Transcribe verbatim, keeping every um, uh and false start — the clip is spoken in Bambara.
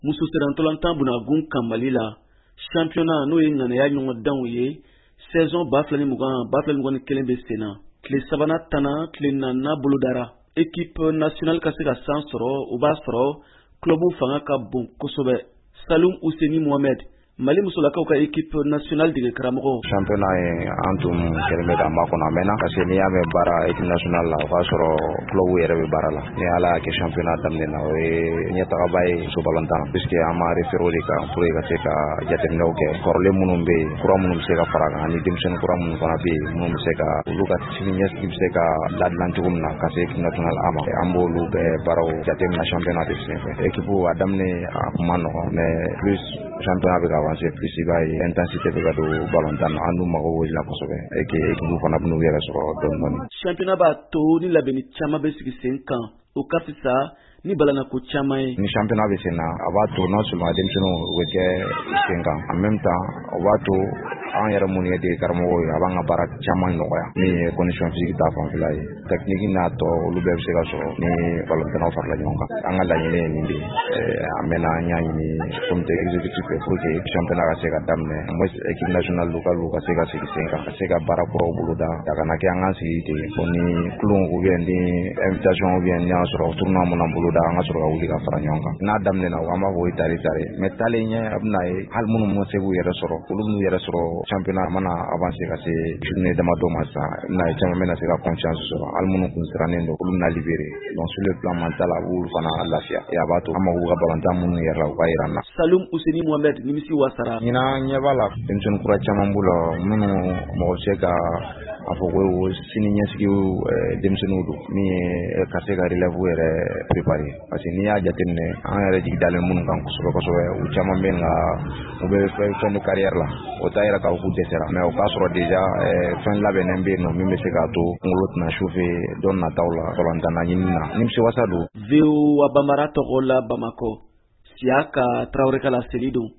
muso serantolantan bunagun kan Mali la championnat n'o ye ŋanaya ɲɔgɔndanw ye saison ba fila ni mugan ba fila ni mugan ni kelen bɛ sen na. Tile sabanan tana tile naaninan bolodara. Équipe nationale ka se ka san sɔrɔ o b'a sɔrɔ club fanga ka bon kosɛbɛ. Salum Ouseni Mohamed, Mali musolakaw ka équipe nationale dege karamɔgɔ. Championnat ye an tun kɛlen bɛ k'an makɔnɔ a mɛnna parce que n'i y'a mɛn baara équipe nationale la o b'a sɔrɔ club yɛrɛ bɛ baara la. Ni Ala y'a kɛ championnat daminɛ na o ye ɲɛtagaba ye muso balontan puisque an ma référé o de kan pour ka se ka jateminɛw kɛ kɔrɔlen minnu bɛ yen kura minnu bɛ se ka fara kan ani denmisɛnnin kura minnu fana bɛ yen minnu bɛ se ka olu ka sini ɲɛsigi bɛ se ka ladilan cogo min na ka se équipe nationale A ma an b'olu bɛɛ baaraw jateminɛ championnat de senfɛ. Équipe a daminɛ a kun ma nɔgɔn mais plus championnat bɛ ka avancer plus i b'a ye intensité bɛ ka don balontan na an dun mago b'o la kosɛbɛ et que équipe fana bɛ n'u yɛrɛ sɔrɔ dɔɔni dɔɔni. Championnat b'a to ni labɛnni caman bɛ sigi sen kan o ka fisa ni balanako caman ye. Ni championnat bɛ sen na a b'a to non seulement denmisɛnninw u bɛ kɛ sen kan en même temps o b'a to an yɛrɛ minnu ye dege karamɔgɔw ye a b'an ka baara caman nɔgɔya min ye condition physique ta fanfɛla ye technique n'a tɔ olu bɛɛ bɛ se ka sɔrɔ ni balontannaw farala ɲɔgɔn kan. An ka laɲini ye nin de ye a mɛnna an y'a ɲini comité exécutif fɛ pour que championnat ka se ka daminɛ moins équipe nationale locale ka se ka sigi sen kan ka se ka baara kuraw boloda a kana kɛ an ka sigi ten fo ni kulon ou bien ni invitation ou bien ni y'a sɔrɔ tournoi mun bolo da an ka sɔrɔ ka wuli ka fara ɲɔgɔn kan. N'a daminɛna an b'a fɔ o ye tari tari mais taalen ɲɛ a bɛna ye hali minnu ma se k'u yɛrɛ sɔrɔ olu minnu yɛrɛ sɔrɔ championnat mana avancer ka se journée damadɔ ma sisan n'a ye caman bɛna se ka confiance sɔrɔ hali minnu kun sirannen don olu bɛna libéré donc sur le plan mental a b'olu fana lafiya et a b'a to an mago ka balontan minnu yɛrɛ la u ka yira an na. Salum Ouseni Mohamed nimisi wasara. Ɲinan ɲɛ b'a la denmisɛnnin kura caman b'u la minnu mɔgɔ se ka a fɔ ko sini ɲɛsigiw denmisɛnninw don min ye ka se ka relève yɛrɛ préparer parce que n'i y'a jateminɛ an yɛrɛ jigi dalen minnu kan kosɛbɛ kosɛbɛ u caman bɛ nka u bɛ fɛn de carrière la o t'a yɛrɛ k'a fɔ k'u dɛsɛra mais o k'a sɔrɔ déjà fɛn labɛnnen bɛ yen nɔ min bɛ se k'a to kunkolo tɛna chauffer don nataw la balontan na ɲini na nimisi wasa don. V O A Bambara tɔgɔ la Bamakɔ Siaka Traoré ka laseli don.